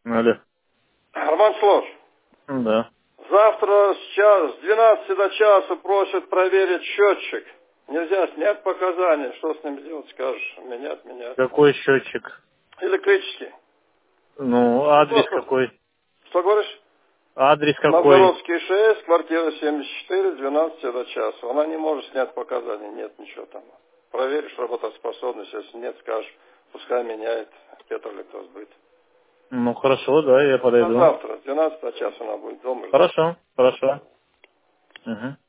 Алло. Роман Слож, Да. завтра с 12 до часа просят проверить счетчик. Нельзя снять показания. Что с ним делать, скажешь? Менять. Какой счетчик? Электрический. Ну, адрес Просто. какой? Что говоришь? Адрес какой? Новгородский 6, квартира 74, с 12 до часа. Она не может снять показания. Нет ничего там. Проверишь работоспособность. Если нет, скажешь, пускай меняет Петроэлектросбыт. Ну, хорошо, да, я На подойду. завтра, с 12 до часа она будет дома. Хорошо. Угу.